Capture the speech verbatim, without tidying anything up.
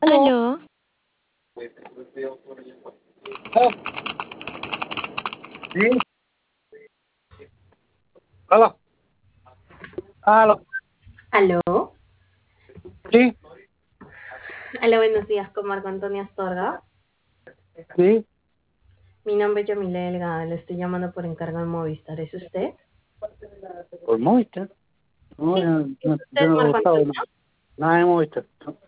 Aló. Aló, Ah, sí, aló, aló, Aló, sí, aló, buenos días con Marco Antonio Astorga. sí, Mi nombre es Yamile Delgado, le estoy llamando por encargo de Movistar. ¿Es usted? por Movistar. No, Sí, yo, ¿es no, yo usted no he Marco gustado Antonio? no, nada de Movistar.